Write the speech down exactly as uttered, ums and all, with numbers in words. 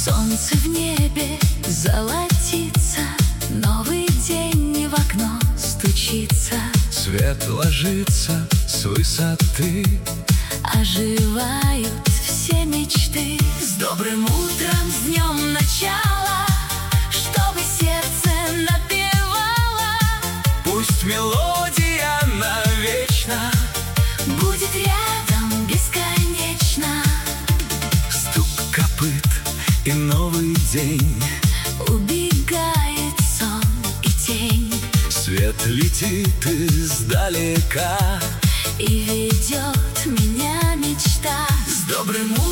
Солнце в небе золотится, новый день в окно стучится. Свет ложится с высоты, оживают все мечты. С добрым утром, с днем начала, чтобы сердце напевало. Пусть мелодия навечно будет рядом бесконечно. Стук копыт и новый день, убегает сон и тень. свет летит издалека, и ведет меня мечта. с добрым утром